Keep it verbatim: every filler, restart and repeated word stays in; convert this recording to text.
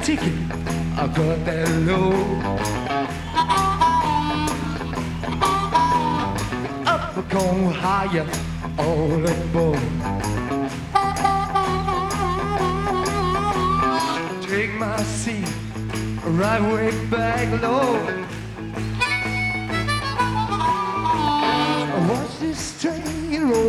ticket, I got that low. Up, we're going higher, all aboard. Take my seat, right way back low. Watch this train